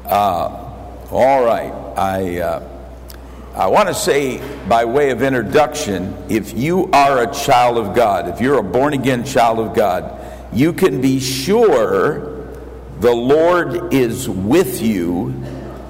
All right. I want to say, by way of introduction, if you are a child of God, if you're a born-again child of God, you can be sure the Lord is with you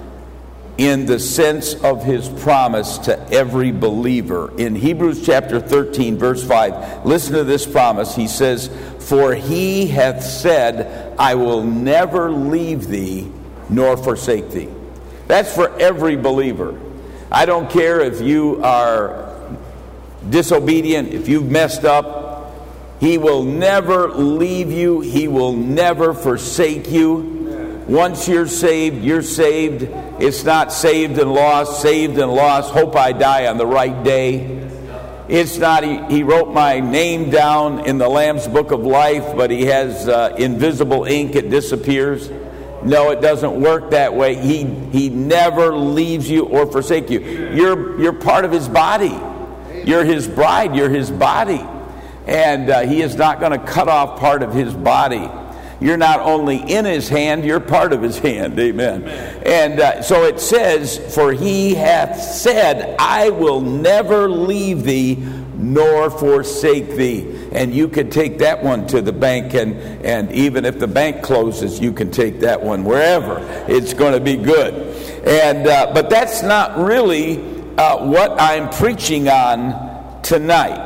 in the sense of his promise to every believer. In Hebrews chapter 13, verse 5, listen to this promise. He says, "For he hath said, I will never leave thee nor forsake thee." That's for every believer. I don't care if you are disobedient, if you've messed up. He will never leave you. He will never forsake you. Once you're saved, you're saved. It's not saved and lost, hope I die on the right day. It's not, he wrote my name down in the Lamb's Book of Life, but he has invisible ink, it disappears. No, it doesn't work that way. He never leaves you or forsake you. You're part of his body. You're his bride, you're his body. And he is not going to cut off part of his body. You're not only in his hand, you're part of his hand. Amen. And so it says, "For he hath said, I will never leave thee nor forsake thee." And you can take that one to the bank, and even if the bank closes, you can take that one wherever. It's going to be good. And but that's not really what I'm preaching on tonight.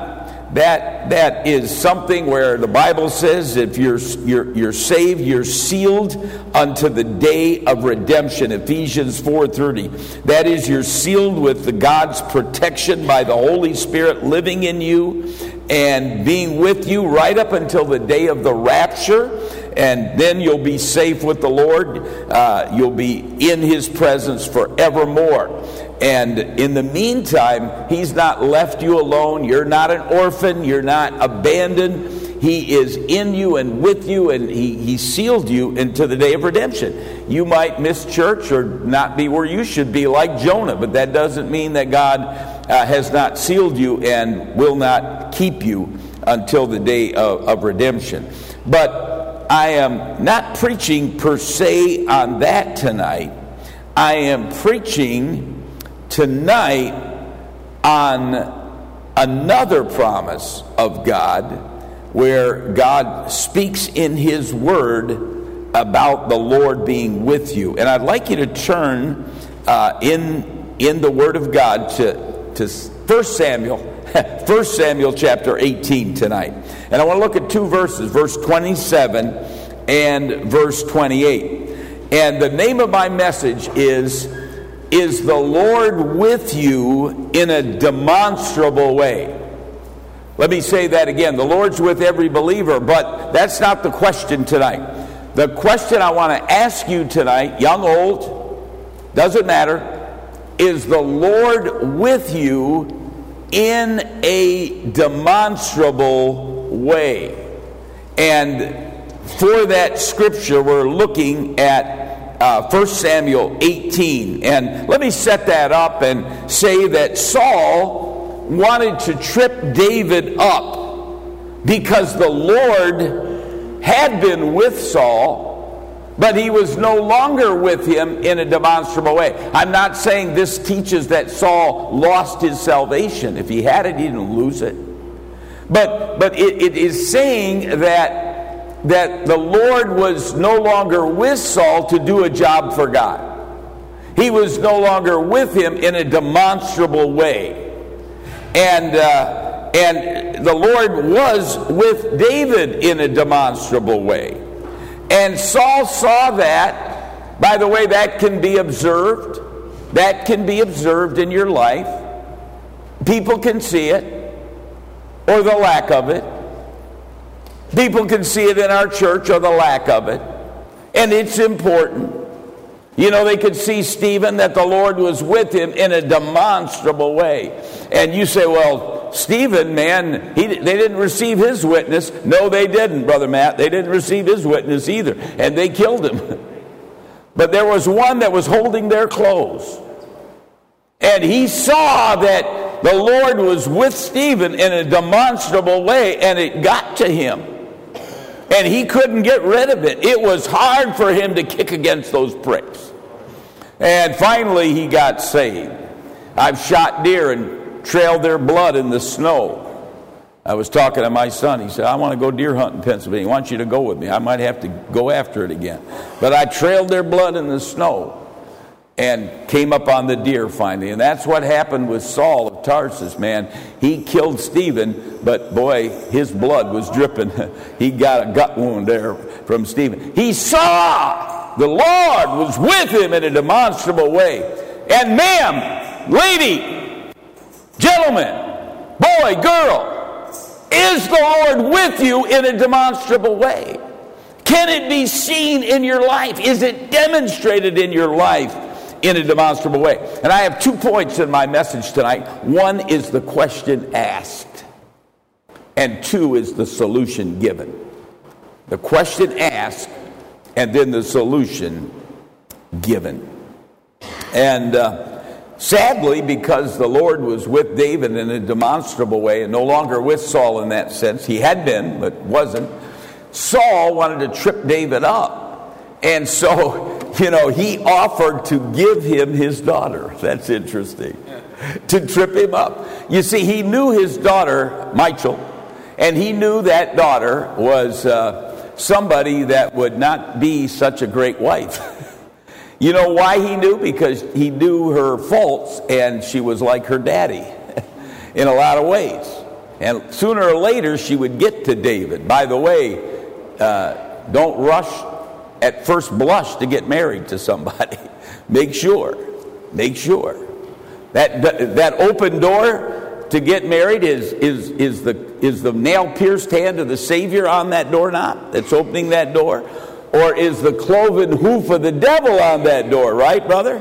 That is something where the Bible says if you're saved, you're sealed unto the day of redemption. Ephesians 4:30. That is, you're sealed with the God's protection by the Holy Spirit living in you and being with you right up until the day of the rapture. And then you'll be safe with the Lord. You'll be in his presence forevermore. And in the meantime, he's not left you alone. You're not an orphan. You're not abandoned. He is in you and with you, and he sealed you into the day of redemption. You might miss church or not be where you should be like Jonah, but that doesn't mean that God has not sealed you and will not keep you until the day of redemption. But I am not preaching per se on that tonight. I am preaching tonight on another promise of God, where God speaks in his word about the Lord being with you. And I'd like you to turn in the word of God to 1 Samuel chapter 18 tonight. And I want to look at two verses, verse 27 and verse 28. And the name of my message is the Lord with you in a demonstrable way? Let me say that again. The Lord's with every believer, but that's not the question tonight. The question I want to ask you tonight, young, old, doesn't matter, is the Lord with you in a demonstrable way? And for that scripture, we're looking at 1 Samuel 18. And let me set that up and say that Saul wanted to trip David up because the Lord had been with Saul, but he was no longer with him in a demonstrable way. I'm not saying this teaches that Saul lost his salvation. If he had it, he didn't lose it. But it is saying that the Lord was no longer with Saul to do a job for God. He was no longer with him in a demonstrable way. And the Lord was with David in a demonstrable way. And Saul saw that. By the way, that can be observed. That can be observed in your life. People can see it, or the lack of it. People can see it in our church, or the lack of it. And it's important. You know, they could see Stephen, that the Lord was with him in a demonstrable way. And you say, well, Stephen, man, they didn't receive his witness. No, they didn't, Brother Matt. They didn't receive his witness either. And they killed him. But there was one that was holding their clothes. And he saw that the Lord was with Stephen in a demonstrable way, and it got to him. And he couldn't get rid of it. It was hard for him to kick against those pricks. And finally, he got saved. I've shot deer and trailed their blood in the snow. I was talking to my son. He said, I want to go deer hunting in Pennsylvania. I want you to go with me. I might have to go after it again. But I trailed their blood in the snow and came up on the deer finally. And that's what happened with Saul of Tarsus, man. He killed Stephen, but boy, his blood was dripping. He got a gut wound there from Stephen. He saw the Lord was with him in a demonstrable way. And ma'am, lady, gentleman, boy, girl, is the Lord with you in a demonstrable way? Can it be seen in your life? Is it demonstrated in your life in a demonstrable way? And I have 2 points in my message tonight. One is the question asked, and 2 is the solution given. The question asked, and then the solution given. And sadly, because the Lord was with David in a demonstrable way and no longer with Saul in that sense, he had been, but wasn't, Saul wanted to trip David up. And so, he offered to give him his daughter. That's interesting. To trip him up. You see, he knew his daughter, Michal, and he knew that daughter was somebody that would not be such a great wife. You know why he knew? Because he knew her faults, and she was like her daddy in a lot of ways. And sooner or later, she would get to David. By the way, don't rush at first blush to get married to somebody. Make sure. That open door to get married is the nail-pierced hand of the Savior on that doorknob that's opening that door? Or is the cloven hoof of the devil on that door, right, brother?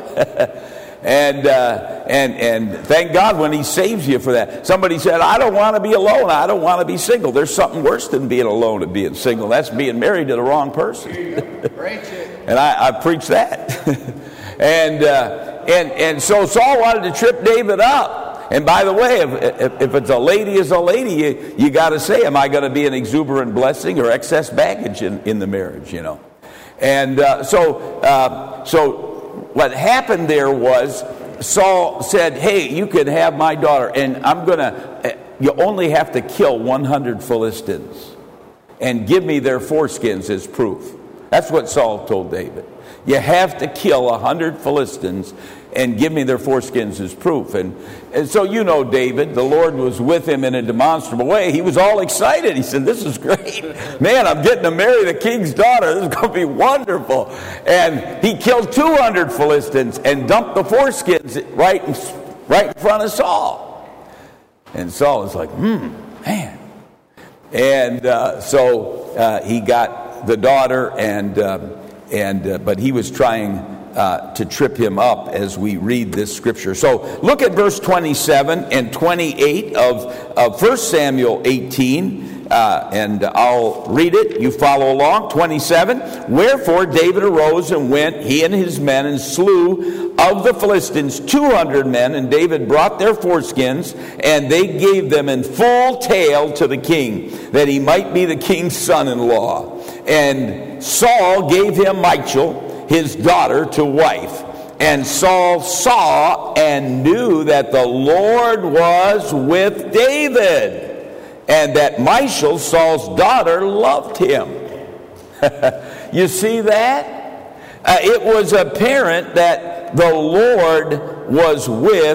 and thank God when he saves you for that. Somebody said, I don't want to be alone. I don't want to be single. There's something worse than being alone and being single. That's being married to the wrong person. And I preach that. and so Saul wanted to trip David up. And by the way, if it's a lady is a lady, you got to say, am I going to be an exuberant blessing or excess baggage in the marriage, And so what happened there was Saul said, hey, you can have my daughter, and you only have to kill 100 Philistines and give me their foreskins as proof. That's what Saul told David. You have to kill 100 Philistines and give me their foreskins as proof. And so David, the Lord was with him in a demonstrable way. He was all excited. He said, this is great. Man, I'm getting to marry the king's daughter. This is going to be wonderful. And he killed 200 Philistines and dumped the foreskins right in front of Saul. And Saul was like, man. And so he got the daughter, but he was trying to trip him up as we read this scripture. So look at verse 27 and 28 of 1 Samuel 18, and I'll read it. You follow along. 27, wherefore David arose and went, he and his men, and slew of the Philistines 200 men, and David brought their foreskins, and they gave them in full tale to the king, that he might be the king's son-in-law. And Saul gave him Michal, his daughter, to wife. And Saul saw and knew that the Lord was with David, and that Michal, Saul's daughter, loved him. You see that? It was apparent that the Lord was with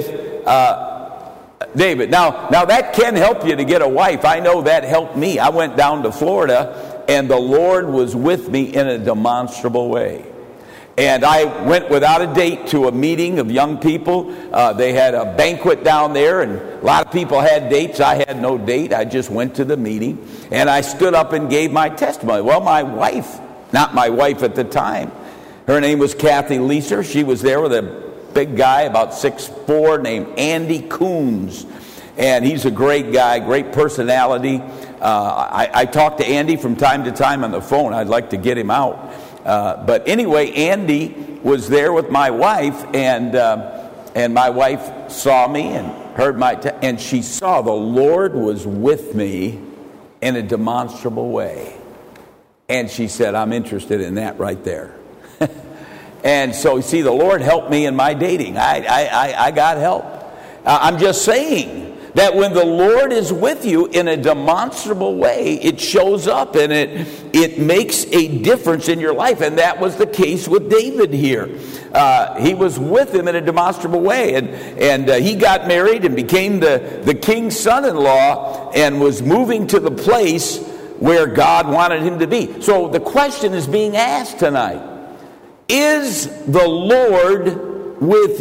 David. Now that can help you to get a wife. I know that helped me. I went down to Florida, and the Lord was with me in a demonstrable way. And I went without a date to a meeting of young people. They had a banquet down there, and a lot of people had dates. I had no date. I just went to the meeting, and I stood up and gave my testimony. Well, my wife, not my wife at the time, her name was Kathy Leeser. She was there with a big guy, about 6'4", named Andy Coons. And he's a great guy, great personality. I talk to Andy from time to time on the phone. I'd like to get him out. But anyway, Andy was there with my wife, and my wife saw me and heard and she saw the Lord was with me in a demonstrable way. And she said, I'm interested in that right there. And so, you see, the Lord helped me in my dating. I got help. I'm just saying that when the Lord is with you in a demonstrable way, it shows up and it makes a difference in your life. And that was the case with David here. He was with him in a demonstrable way. And he got married and became the king's son-in-law and was moving to the place where God wanted him to be. So the question is being asked tonight. Is the Lord with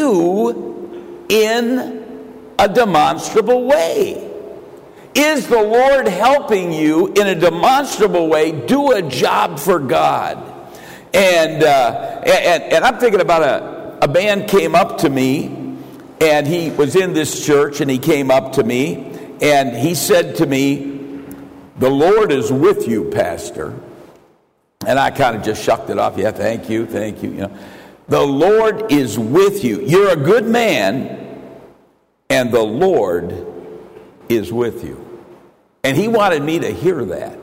you in a demonstrable way? Is the Lord helping you in a demonstrable way do a job for God? And I'm thinking about a man came up to me, and he was in this church, and he came up to me, and he said to me, "The Lord is with you, Pastor." And I kind of just shucked it off. Yeah, thank you. You know, the Lord is with you. You're a good man, and the Lord is with you. And he wanted me to hear that.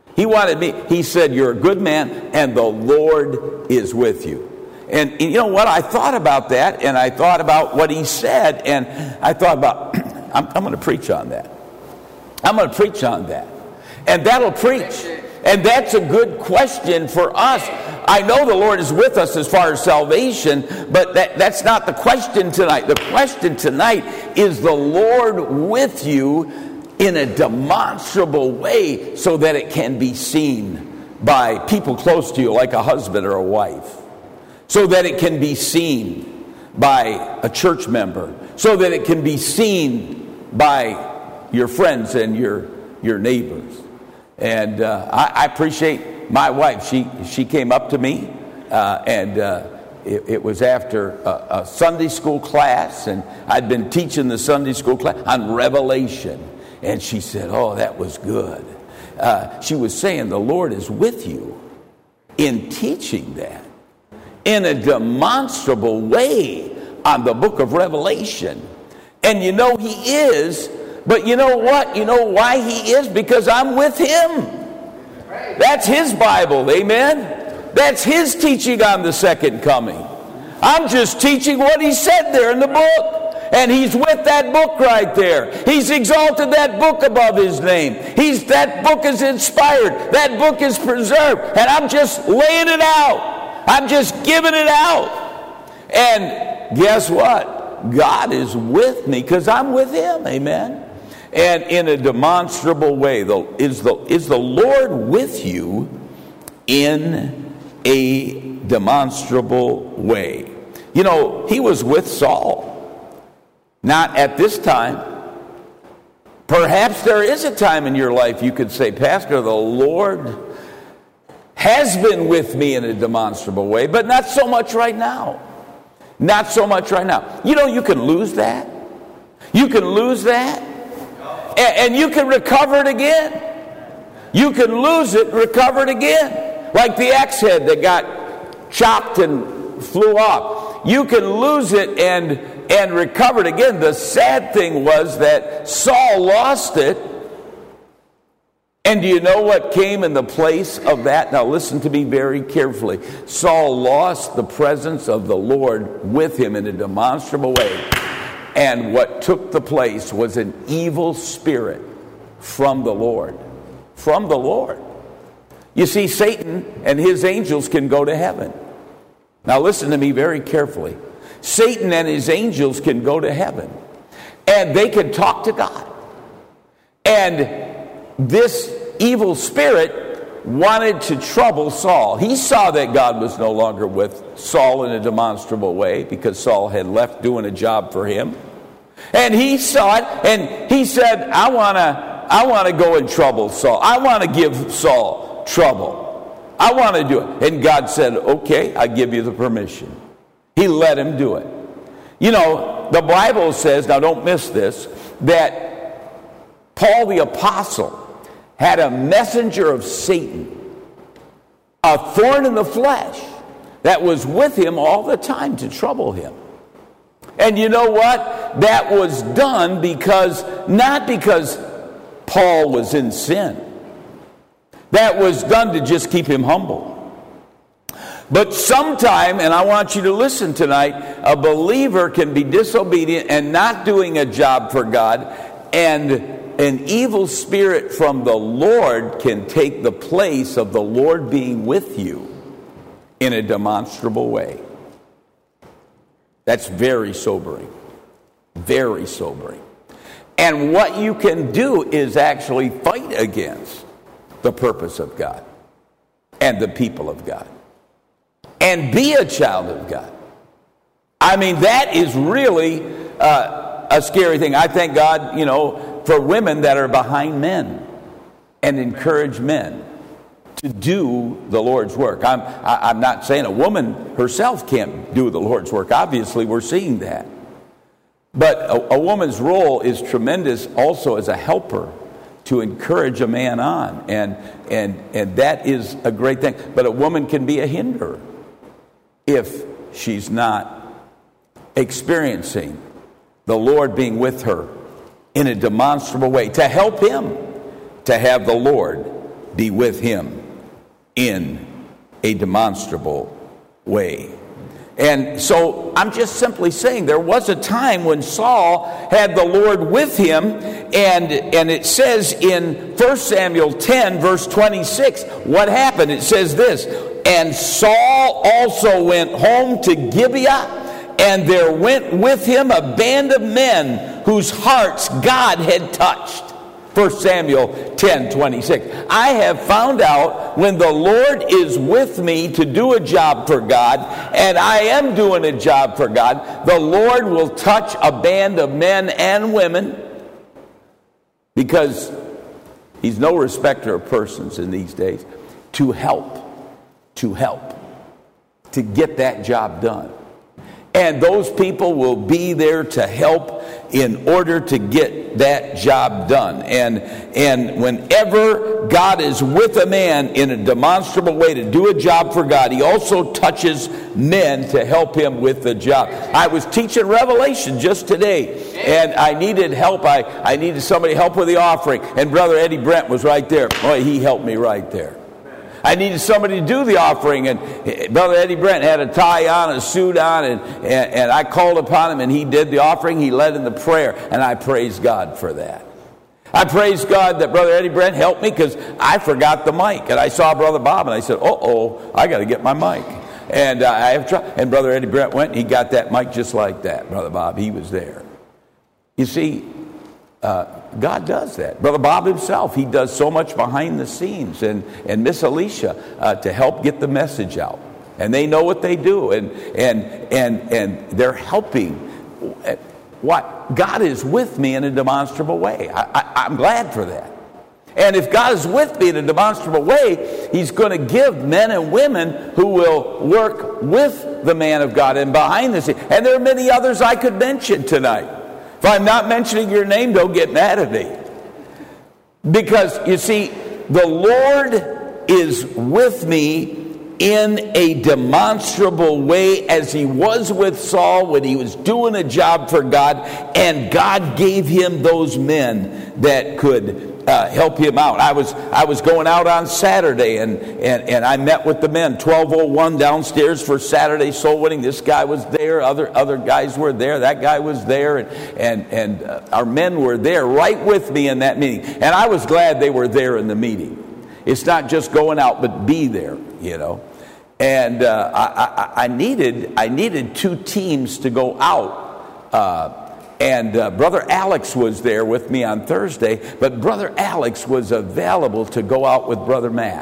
He said, "You're a good man, and the Lord is with you." And you know what? I thought about that, and I thought about what he said, and I thought about, I'm going to preach on that. I'm going to preach on that. And that'll preach. And that's a good question for us. I know the Lord is with us as far as salvation, but that's not the question tonight. The question tonight is the Lord with you in a demonstrable way so that it can be seen by people close to you, like a husband or a wife. So that it can be seen by a church member. So that it can be seen by your friends and your neighbors. And I appreciate my wife. She came up to me, and it was after a Sunday school class, and I'd been teaching the Sunday school class on Revelation. And she said, "Oh, that was good." She was saying the Lord is with you in teaching that in a demonstrable way on the book of Revelation. And you know He is. But you know what? You know why He is? Because I'm with Him. That's His Bible, amen? That's His teaching on the second coming. I'm just teaching what He said there in the book. And He's with that book right there. He's exalted that book above His name. That book is inspired. That book is preserved. And I'm just laying it out. I'm just giving it out. And guess what? God is with me because I'm with Him, amen? And in a demonstrable way, is the Lord with you in a demonstrable way? You know, He was with Saul. Not at this time. Perhaps there is a time in your life you could say, "Pastor, the Lord has been with me in a demonstrable way, but not so much right now." Not so much right now. You know, you can lose that. You can lose that. And you can recover it again. You can lose it and recover it again. Like the axe head that got chopped and flew off. You can lose it and recover it again. The sad thing was that Saul lost it. And do you know what came in the place of that? Now listen to me very carefully. Saul lost the presence of the Lord with him in a demonstrable way. And what took the place was an evil spirit from the Lord. From the Lord. You see, Satan and his angels can go to heaven. Now listen to me very carefully. Satan and his angels can go to heaven. And they can talk to God. And this evil spirit wanted to trouble Saul. He saw that God was no longer with Saul in a demonstrable way because Saul had left doing a job for him. And he saw it, and he said, I want to go and trouble Saul. I want to give Saul trouble. I want to do it. And God said, okay, I give you the permission. He let him do it. You know, the Bible says, now don't miss this, that Paul the Apostle had a messenger of Satan, a thorn in the flesh, that was with him all the time to trouble him. And you know what? That was done not because Paul was in sin. That was done to just keep him humble. But sometime, and I want you to listen tonight, a believer can be disobedient and not doing a job for God, and an evil spirit from the Lord can take the place of the Lord being with you in a demonstrable way. That's very sobering. Very sobering. And what you can do is actually fight against the purpose of God and the people of God. And be a child of God. I mean, that is really a scary thing. I thank God, for women that are behind men and encourage men to do the Lord's work. I'm not saying a woman herself can't do the Lord's work. Obviously, we're seeing that. But a woman's role is tremendous also as a helper to encourage a man on. And that is a great thing. But a woman can be a hinderer if she's not experiencing the Lord being with her in a demonstrable way, to help him to have the Lord be with him in a demonstrable way. And so I'm just simply saying there was a time when Saul had the Lord with him, and it says in 1 Samuel 10 verse 26, what happened? It says this, and Saul also went home to Gibeah, and there went with him a band of men whose hearts God had touched. 1 Samuel 10:26. I have found out when the Lord is with me to do a job for God, and I am doing a job for God, the Lord will touch a band of men and women, because he's no respecter of persons in these days, to help, to get that job done. And those people will be there to help in order to get that job done. And whenever God is with a man in a demonstrable way to do a job for God, he also touches men to help him with the job. I was teaching Revelation just today, and I needed help. I needed somebody to help with the offering, and Brother Eddie Brent was right there. Boy, he helped me right there. I needed somebody to do the offering, and Brother Eddie Brent had a tie on, a suit on, and I called upon him, and he did the offering. He led in the prayer, and I praise God for that. I praise God that Brother Eddie Brent helped me, because I forgot the mic, and I saw Brother Bob, and I said, I got to get my mic. And I have tried, and Brother Eddie Brent went, and he got that mic just like that. Brother Bob, he was there. You see, God does that. Brother Bob himself, he does so much behind the scenes, and Miss Alicia to help get the message out. And they know what they do, and they're helping. What God is with me in a demonstrable way. I'm glad for that. And if God is with me in a demonstrable way, he's going to give men and women who will work with the man of God and behind the scenes. And there are many others I could mention tonight. If I'm not mentioning your name, don't get mad at me. Because, you see, the Lord is with me in a demonstrable way, as he was with Saul when he was doing a job for God, and God gave him those men that could help him out. I was going out on Saturday, and I met with the men, 1201 downstairs for Saturday soul winning. This guy was there, other guys were there, that guy was there, and our men were there right with me in that meeting. And I was glad they were there in the meeting. It's not just going out, but be there, And I needed two teams to go out. And Brother Alex was there with me on Thursday, but Brother Alex was available to go out with Brother Matt.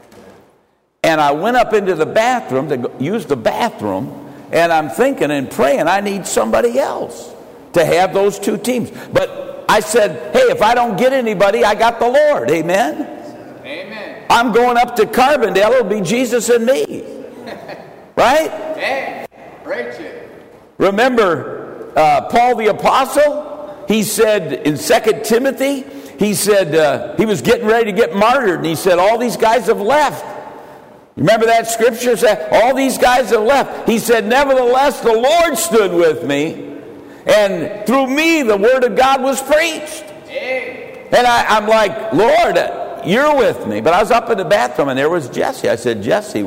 And I went up into the bathroom to use the bathroom, and I'm thinking and praying, I need somebody else to have those two teams. But I said, hey, if I don't get anybody, I got the Lord. Amen? Amen. I'm going up to Carbondale. It'll be Jesus and me. Right? Hey, praise you. Remember Paul the Apostle? He said in 2 Timothy, he said he was getting ready to get martyred, and he said all these guys have left. Remember that scripture said all these guys have left. He said, nevertheless, the Lord stood with me, and through me the word of God was preached. Hey. And I'm like, Lord, you're with me. But I was up in the bathroom, and there was Jesse. I said, Jesse, what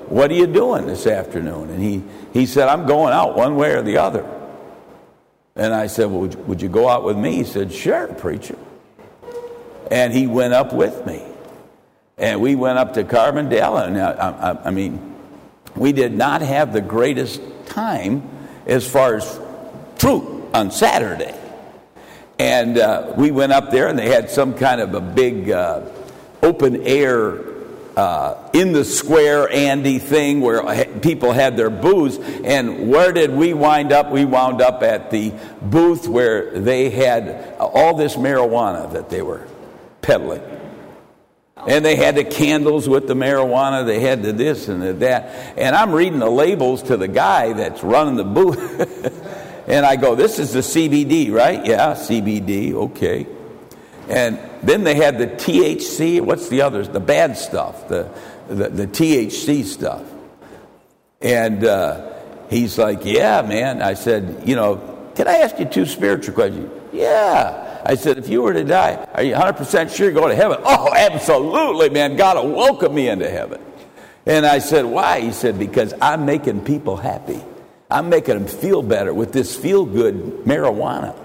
what are you doing this afternoon? And he said, I'm going out one way or the other. And I said, well, would you go out with me? He said, sure, preacher. And he went up with me. And we went up to Carbondale. And I mean, we did not have the greatest time as far as fruit on Saturday. And we went up there, and they had some kind of a big open air in the square Andy thing where people had their booths. And where did we wind up? We wound up at the booth where they had all this marijuana that they were peddling. And they had the candles with the marijuana. They had the this and the that. And I'm reading the labels to the guy that's running the booth. And I go, this is the CBD, right? Yeah, CBD, okay. And then they had the THC. What's the others? The bad stuff, the THC stuff. And he's like, yeah, man. I said, can I ask you 2 spiritual questions? Yeah. I said, if you were to die, are you 100% sure you're going to heaven? Oh, absolutely, man. God will welcome me into heaven. And I said, why? He said, because I'm making people happy. I'm making them feel better with this feel-good marijuana.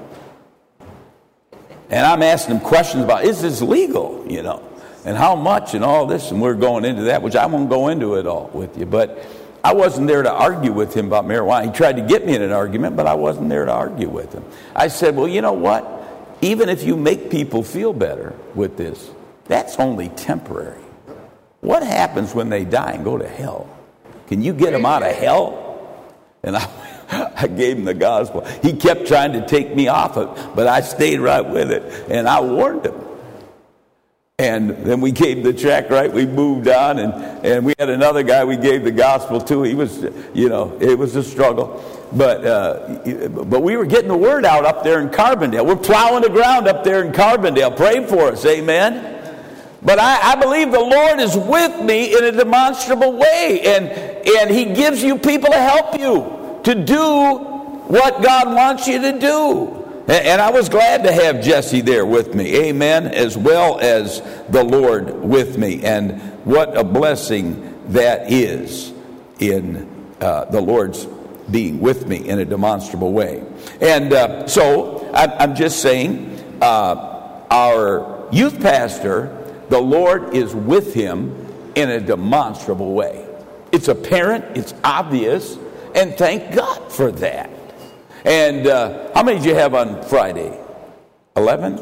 And I'm asking them questions about, is this legal, and how much and all this. And we're going into that, which I won't go into it all with you. But I wasn't there to argue with him about marijuana. He tried to get me in an argument, but I wasn't there to argue with him. I said, well, you know what? Even if you make people feel better with this, that's only temporary. What happens when they die and go to hell? Can you get them out of hell? And I gave him the gospel. He kept trying to take me off it, but I stayed right with it. And I warned him. And then we gave the check, right? We moved on, and we had another guy we gave the gospel to. He was, it was a struggle. But we were getting the word out up there in Carbondale. We're plowing the ground up there in Carbondale. Pray for us, amen? But I believe the Lord is with me in a demonstrable way. And He gives you people to help you to do what God wants you to do. And I was glad to have Jesse there with me, amen, as well as the Lord with me. And what a blessing that is in the Lord's being with me in a demonstrable way. And so I'm just saying, our youth pastor, the Lord is with him in a demonstrable way. It's apparent, it's obvious, and thank God for that. And how many did you have on Friday? 11?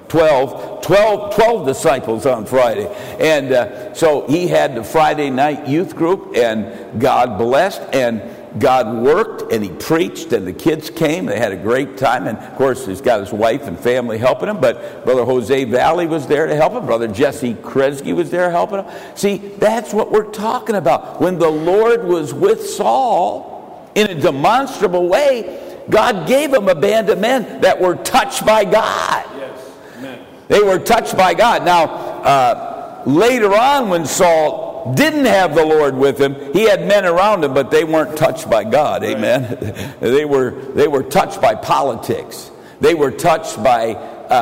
12 disciples on Friday. And so he had the Friday night youth group, and God blessed, and God worked, and he preached, and the kids came. They had a great time. And, of course, he's got his wife and family helping him. But Brother Jose Valley was there to help him. Brother Jesse Kresge was there helping him. See, that's what we're talking about. When the Lord was with Saul in a demonstrable way, God gave him a band of men that were touched by God. Yes, amen. They were touched by God. Now, later on when Saul didn't have the Lord with him, he had men around him, but they weren't touched by God. Right. Amen. They were touched by politics. They were touched by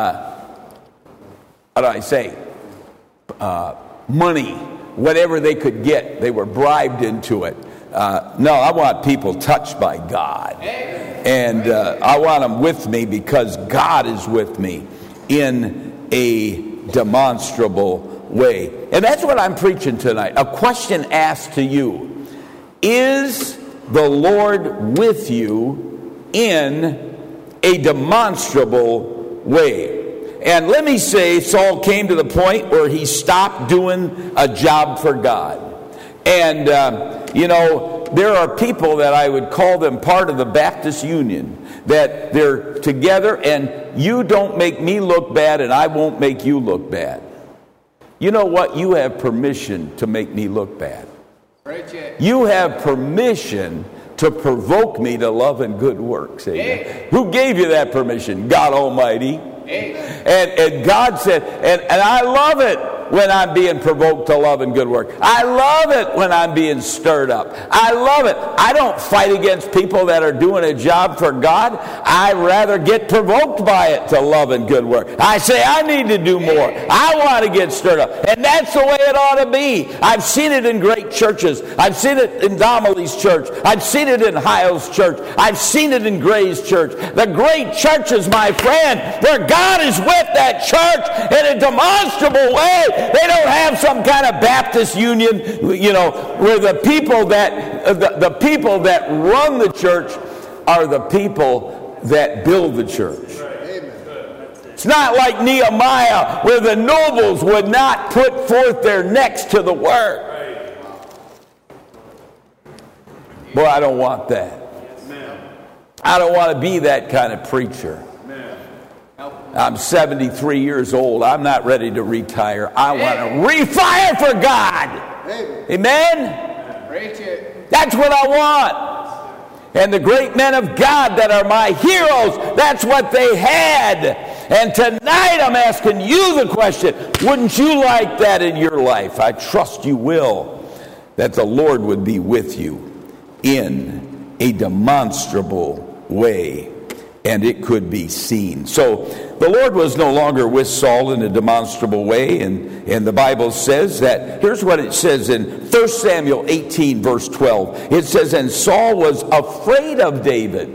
money, whatever they could get. They were bribed into it. No, I want people touched by God. And I want them with me because God is with me in a demonstrable way. And that's what I'm preaching tonight. A question asked to you. Is the Lord with you in a demonstrable way? And let me say, Saul came to the point where he stopped doing a job for God. And, there are people that I would call them part of the Baptist Union, that they're together, and you don't make me look bad, and I won't make you look bad. You know what? You have permission to make me look bad. You have permission to provoke me to love and good works. Amen. Who gave you that permission? God Almighty. And God said, and I love it when I'm being provoked to love and good work. I love it when I'm being stirred up. I love it. I don't fight against people that are doing a job for God. I rather get provoked by it to love and good work. I say, I need to do more. I want to get stirred up. And that's the way it ought to be. I've seen it in great churches. I've seen it in Donnelly's church. I've seen it in Hiles' church. I've seen it in Gray's church. The great churches, my friend, where God is with that church in a demonstrable way. They don't have some kind of Baptist union, where the people that run the church are the people that build the church. It's not like Nehemiah, where the nobles would not put forth their necks to the work. Boy, I don't want that. I don't want to be that kind of preacher. I'm 73 years old. I'm not ready to retire. I want to refire for God. Amen? That's what I want. And the great men of God that are my heroes, that's what they had. And tonight I'm asking you the question, wouldn't you like that in your life? I trust you will. That the Lord would be with you in a demonstrable way. And it could be seen. So the Lord was no longer with Saul in a demonstrable way. And the Bible says that, here's what it says in 1 Samuel 18, verse 12. It says, and Saul was afraid of David.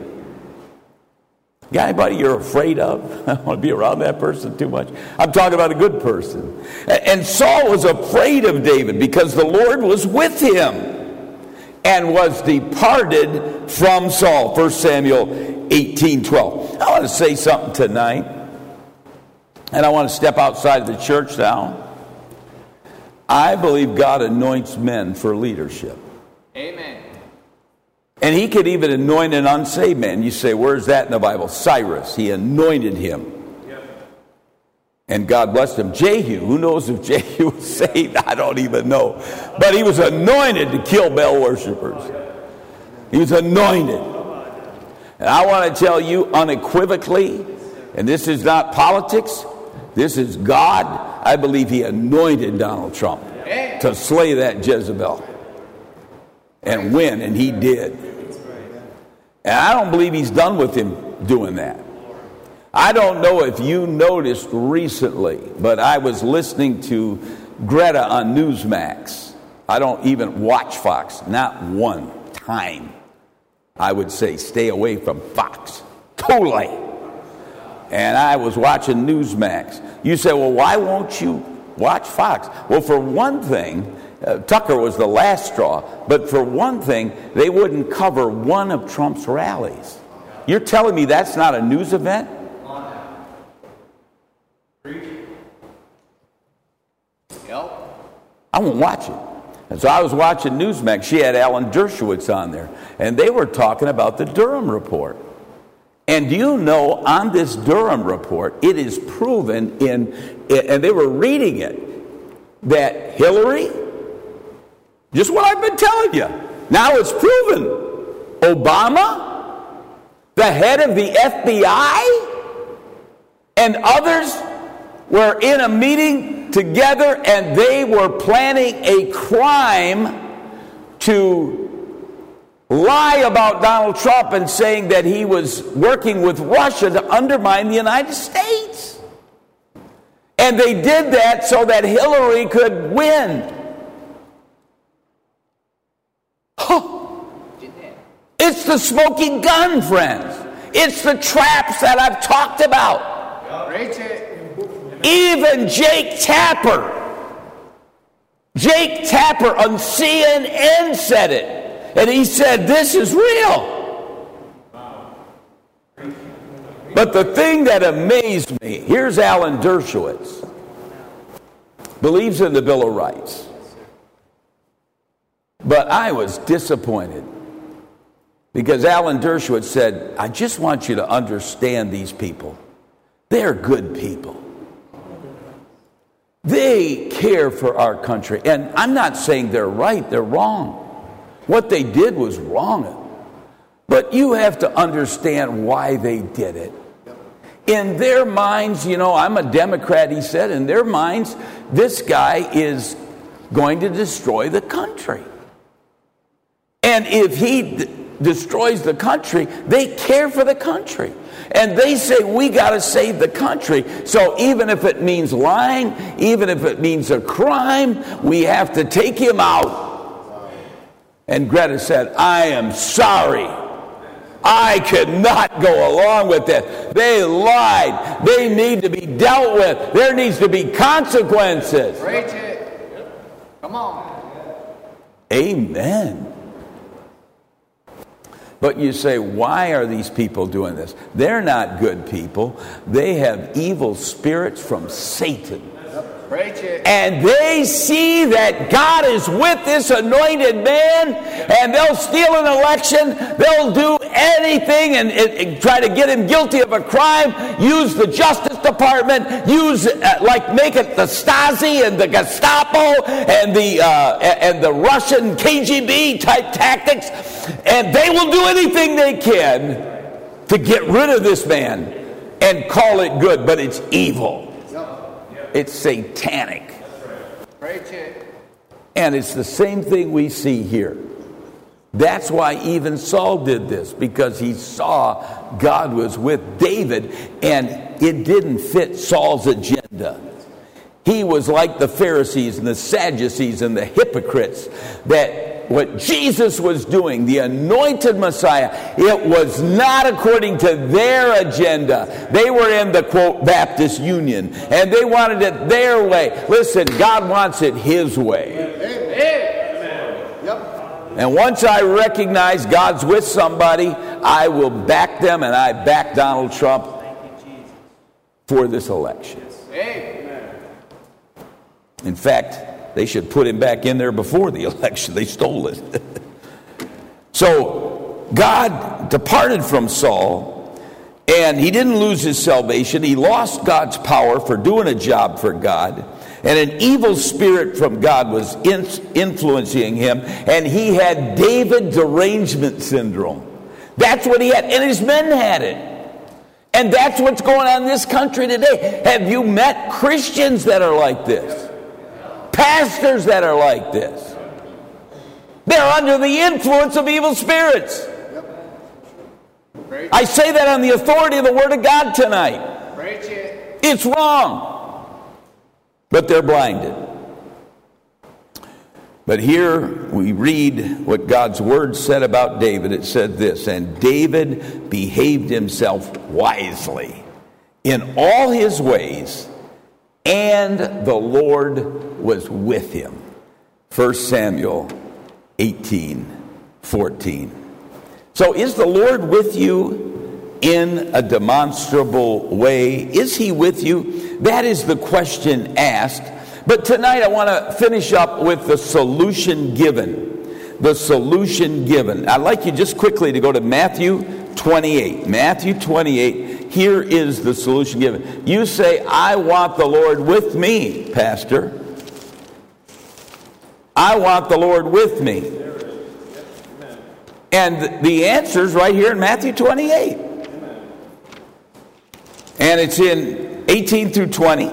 Got anybody you're afraid of? I don't want to be around that person too much. I'm talking about a good person. And Saul was afraid of David because the Lord was with him and was departed from Saul. 1 Samuel 18:12. I want to say something tonight, and I want to step outside of the church now. I believe God anoints men for leadership. Amen. And he could even anoint an unsaved man. You say, where's that in the Bible? Cyrus, he anointed him. And God blessed him. Jehu, who knows if Jehu was saved? I don't even know. But he was anointed to kill Baal worshipers. He was anointed. And I want to tell you unequivocally, and this is not politics, this is God. I believe he anointed Donald Trump to slay that Jezebel and win, and he did. And I don't believe he's done with him doing that. I don't know if you noticed recently, but I was listening to Greta on Newsmax. I don't even watch Fox, not one time. I would say stay away from Fox. Totally. And I was watching Newsmax. You say, well, why won't you watch Fox? Well, for one thing, Tucker was the last straw. But for one thing, they wouldn't cover one of Trump's rallies. You're telling me that's not a news event? I won't watch it. And so I was watching Newsmax. She had Alan Dershowitz on there. And they were talking about the Durham report. And do you know, on this Durham report, it is proven and they were reading it, that Hillary, just what I've been telling you, now it's proven. Obama, the head of the FBI, and others were in a meeting together, and they were planning a crime to lie about Donald Trump and saying that he was working with Russia to undermine the United States. And they did that so that Hillary could win. It's the smoking gun, friends. It's the traps that I've talked about. Even Jake Tapper on CNN said it. And he said, this is real. But the thing that amazed me, here's Alan Dershowitz. Believes in the Bill of Rights. But I was disappointed. Because Alan Dershowitz said, I just want you to understand these people. They're good people. They care for our country. And I'm not saying they're right, they're wrong. What they did was wrong. But you have to understand why they did it. In their minds, I'm a Democrat, he said, in their minds, this guy is going to destroy the country. And if he destroys the country, they care for the country. And they say, we got to save the country. So even if it means lying, even if it means a crime, we have to take him out. And Greta said, I am sorry. I cannot go along with this. They lied. They need to be dealt with. There needs to be consequences. Preach it. Come on. Amen. But you say, why are these people doing this? They're not good people. They have evil spirits from Satan. Preach it. And they see that God is with this anointed man, and they'll steal an election, they'll do anything and try to get him guilty of a crime, use the Justice Department, make it the Stasi and the Gestapo and the Russian KGB type tactics, and they will do anything they can to get rid of this man and call it good, but it's evil. It's satanic. Preach it. And it's the same thing we see here. That's why even Saul did this, because he saw God was with David, and it didn't fit Saul's agenda. He was like the Pharisees and the Sadducees and the hypocrites, that what Jesus was doing, the anointed Messiah, it was not according to their agenda. They were in the, quote, Baptist Union, and they wanted it their way. Listen, God wants it his way. Amen. Yep. And once I recognize God's with somebody, I will back them, and I back Donald Trump for this election. Amen. In fact, they should put him back in there before the election. They stole it. So God departed from Saul, and he didn't lose his salvation. He lost God's power for doing a job for God. And an evil spirit from God was influencing him, and he had David derangement syndrome. That's what he had, and his men had it. And that's what's going on in this country today. Have you met Christians that are like this? Pastors that are like this. They're under the influence of evil spirits. I say that on the authority of the Word of God tonight. Preach it. It's wrong. But they're blinded. But here we read what God's Word said about David. It said this, and David behaved himself wisely in all his ways, and the Lord was with him. 1 Samuel 18:14. So is the Lord with you in a demonstrable way? Is he with you? That is the question asked. But tonight I want to finish up with the solution given. The solution given. I'd like you just quickly to go to Matthew 28. Matthew 28. Here is the solution given. You say, I want the Lord with me, Pastor. I want the Lord with me. And the answer is right here in Matthew 28. And it's in 18 through 20.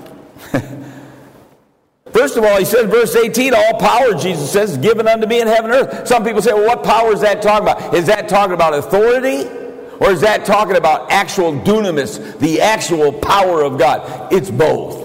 First of all, he said, verse 18, all power, Jesus says, is given unto me in heaven and earth. Some people say, well, what power is that talking about? Is that talking about authority? Or is that talking about actual dunamis, the actual power of God? It's both.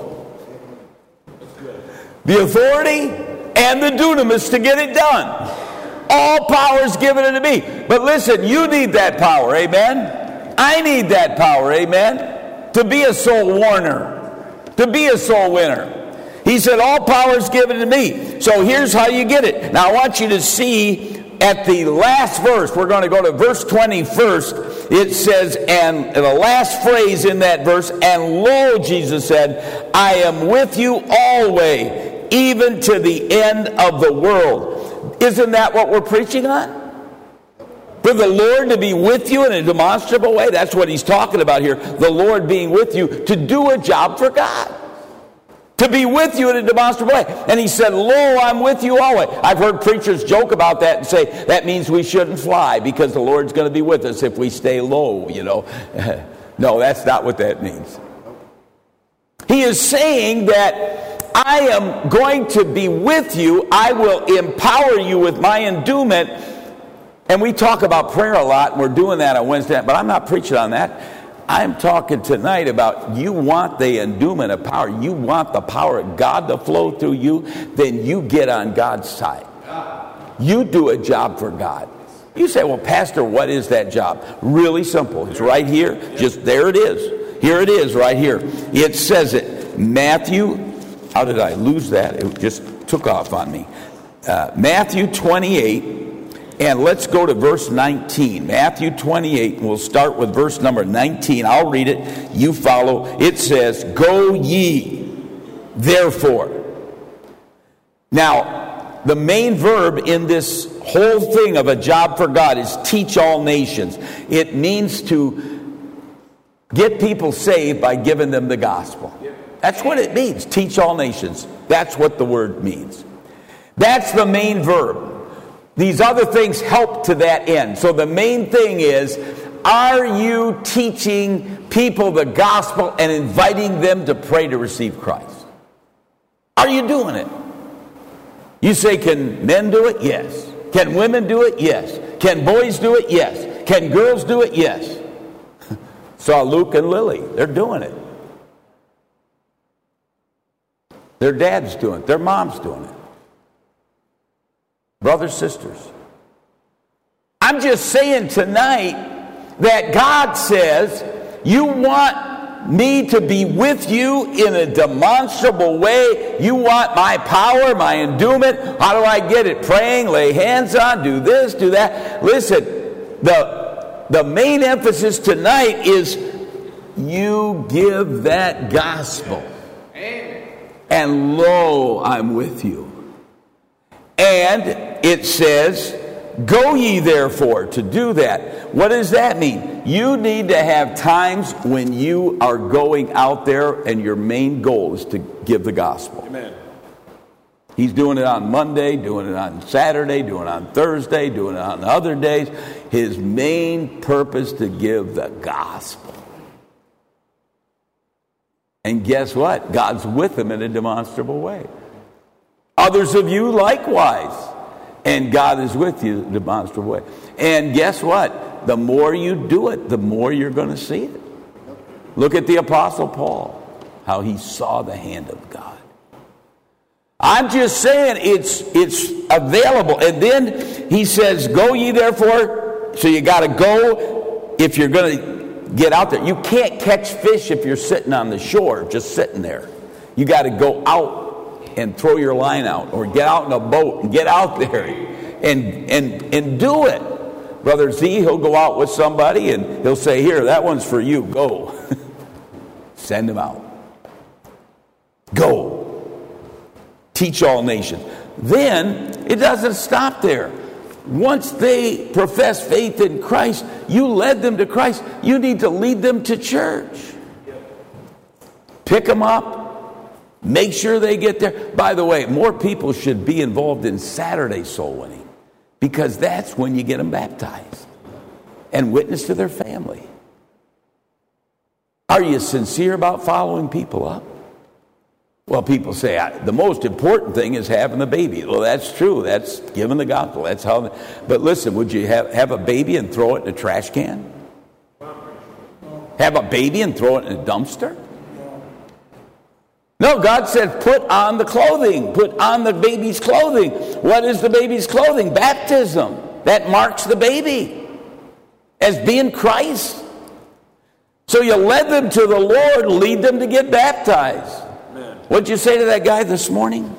The authority and the dunamis to get it done. All power is given unto me. But listen, you need that power, amen? I need that power, amen? To be a soul warner, to be a soul winner. He said, all power is given to me. So here's how you get it. Now I want you to see at the last verse, we're going to go to verse 20 first. It says, and the last phrase in that verse, and lo, Jesus said, I am with you always, even to the end of the world. Isn't that what we're preaching on? For the Lord to be with you in a demonstrable way. That's what he's talking about here. The Lord being with you to do a job for God. To be with you in a demonstrable way. And he said, lo, I'm with you always. I've heard preachers joke about that and say, that means we shouldn't fly because the Lord's going to be with us if we stay low, you know. No, that's not what that means. He is saying that I am going to be with you. I will empower you with my endowment. And we talk about prayer a lot, and we're doing that on Wednesday night, but I'm not preaching on that. I'm talking tonight about you want the endowment of power. You want the power of God to flow through you, then you get on God's side. You do a job for God. You say, well, Pastor, what is that job? Really simple. It's right here. Just there it is. Here it is right here. It says it. Matthew, how did I lose that? It just took off on me. Matthew 28. And let's go to verse 19. Matthew 28, and we'll start with verse number 19. I'll read it. You follow. It says, go ye, therefore. Now, the main verb in this whole thing of a job for God is teach all nations. It means to get people saved by giving them the gospel. That's what it means, teach all nations. That's what the word means. That's the main verb. These other things help to that end. So the main thing is, are you teaching people the gospel and inviting them to pray to receive Christ? Are you doing it? You say, can men do it? Yes. Can women do it? Yes. Can boys do it? Yes. Can girls do it? Yes. Saw Luke and Lily. They're doing it. Their dad's doing it. Their mom's doing it. Brothers, sisters. I'm just saying tonight that God says, you want me to be with you in a demonstrable way. You want my power, my endowment. How do I get it? Praying, lay hands on, do this, do that. Listen, the main emphasis tonight is you give that gospel. And lo, I'm with you. And it says, go ye therefore, to do that. What does that mean? You need to have times when you are going out there and your main goal is to give the gospel. Amen. He's doing it on Monday, doing it on Saturday, doing it on Thursday, doing it on other days. His main purpose to give the gospel. And guess what? God's with him in a demonstrable way. Others of you likewise. And God is with you in a demonstrable way. And guess what? The more you do it, the more you're going to see it. Look at the Apostle Paul, how he saw the hand of God. I'm just saying it's available. And then he says, go ye therefore. So you got to go if you're going to get out there. You can't catch fish if you're sitting on the shore, just sitting there. You got to go out and throw your line out, or get out in a boat and get out there and do it. Brother Z, he'll go out with somebody and he'll say, here, that one's for you, go. Send him out. Go. Teach all nations. Then, it doesn't stop there. Once they profess faith in Christ, you led them to Christ, you need to lead them to church. Pick them up. Make sure they get there. By the way, more people should be involved in Saturday soul winning, because that's when you get them baptized and witness to their family. Are you sincere about following people up? Well, people say, the most important thing is having the baby. Well, that's true. That's giving the gospel. That's how. But listen, would you have a baby and throw it in a trash can? Have a baby and throw it in a dumpster? No, God said, put on the clothing. Put on the baby's clothing. What is the baby's clothing? Baptism. That marks the baby as being Christ. So you led them to the Lord, lead them to get baptized. Amen. What'd you say to that guy this morning?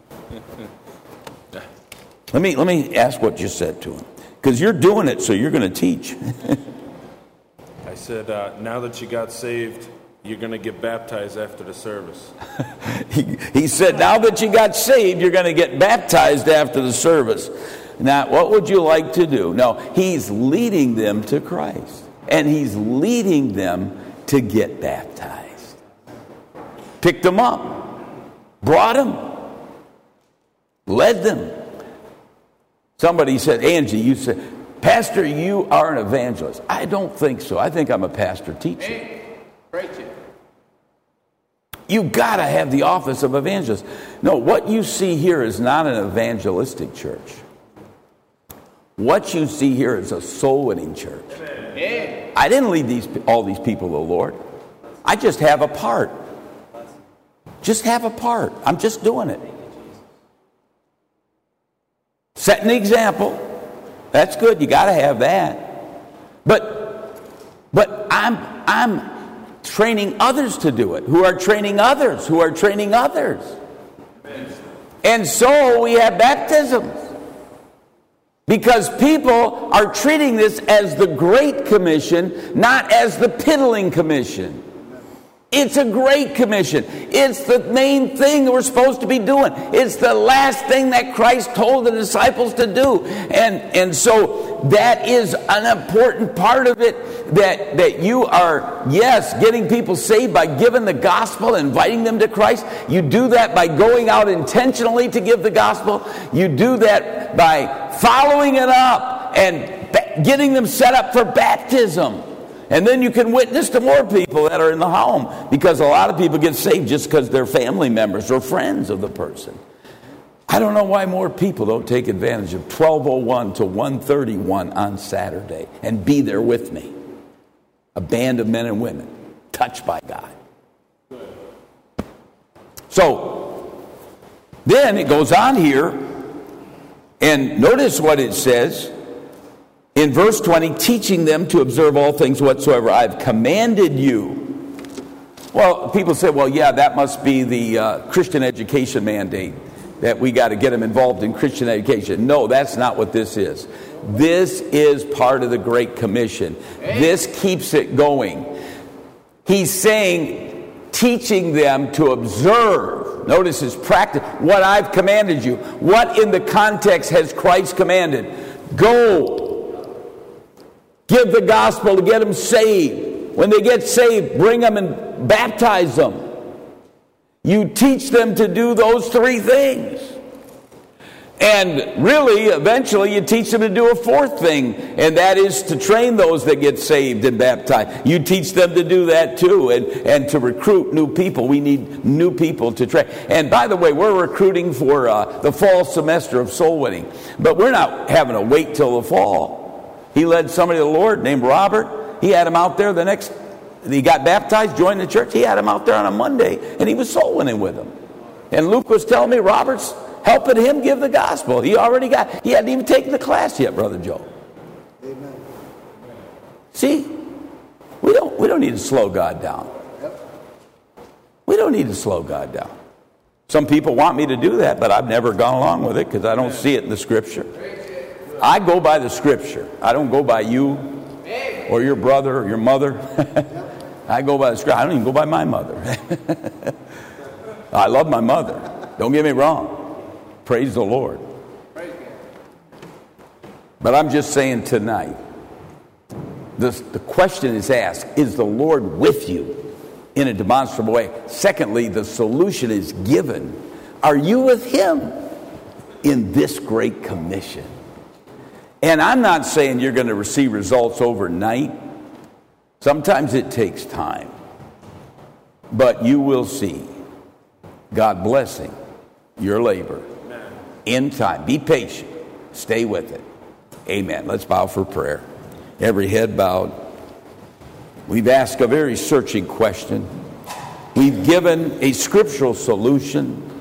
Let me ask what you said to him. Because you're doing it, so you're going to teach. I said, now that you got saved, you're going to get baptized after the service. He said, now that you got saved, you're going to get baptized after the service. Now, what would you like to do? No, he's leading them to Christ. And he's leading them to get baptized. Picked them up. Brought them. Led them. Somebody said, Angie, you said, Pastor, you are an evangelist. I don't think so. I think I'm a pastor teacher. Hey, preach it. You got to have the office of evangelist. No, what you see here is not an evangelistic church. What you see here is a soul-winning church. Hey. I didn't lead all these people to the Lord. I just have a part. Just have a part. I'm just doing it. Setting the example. That's good. You got to have that. But I'm training others to do it, who are training others, who are training others. And so we have baptisms. Because people are treating this as the Great Commission, not as the piddling commission. It's a great commission. It's the main thing that we're supposed to be doing. It's the last thing that Christ told the disciples to do. And so that is an important part of it, that you are, yes, getting people saved by giving the gospel, inviting them to Christ. You do that by going out intentionally to give the gospel. You do that by following it up and getting them set up for baptism. And then you can witness to more people that are in the home, because a lot of people get saved just because they're family members or friends of the person. I don't know why more people don't take advantage of 12:01 to 1:31 on Saturday and be there with me. A band of men and women touched by God. So then it goes on here, and notice what it says. In verse 20, teaching them to observe all things whatsoever I've commanded you. Well, people say, well, yeah, that must be the Christian education mandate, that we got to get them involved in Christian education. No, that's not what this is. This is part of the Great Commission. This keeps it going. He's saying, teaching them to observe. Notice his practice. What I've commanded you. What in the context has Christ commanded? Go. Give the gospel to get them saved. When they get saved, bring them and baptize them. You teach them to do those three things. And really, eventually, you teach them to do a fourth thing, and that is to train those that get saved and baptized. You teach them to do that too, and to recruit new people. We need new people to train. And by the way, we're recruiting for the fall semester of soul winning. But we're not having to wait till the fall. He led somebody to the Lord named Robert. He had him out there he got baptized, joined the church. He had him out there on a Monday, and he was soul winning with him. And Luke was telling me Robert's helping him give the gospel. He hadn't even taken the class yet, Brother Joe. Amen. See, we don't need to slow God down. We don't need to slow God down. Some people want me to do that, but I've never gone along with it because I don't see it in the Scripture. I go by the Scripture. I don't go by you or your brother or your mother. I go by the Scripture. I don't even go by my mother. I love my mother. Don't get me wrong. Praise the Lord. But I'm just saying tonight, the question is asked, is the Lord with you in a demonstrable way? Secondly, the solution is given. Are you with Him in this great commission? And I'm not saying you're going to receive results overnight. Sometimes it takes time. But you will see God blessing your labor in time. Be patient. Stay with it. Amen. Let's bow for prayer. Every head bowed. We've asked a very searching question. We've given a scriptural solution.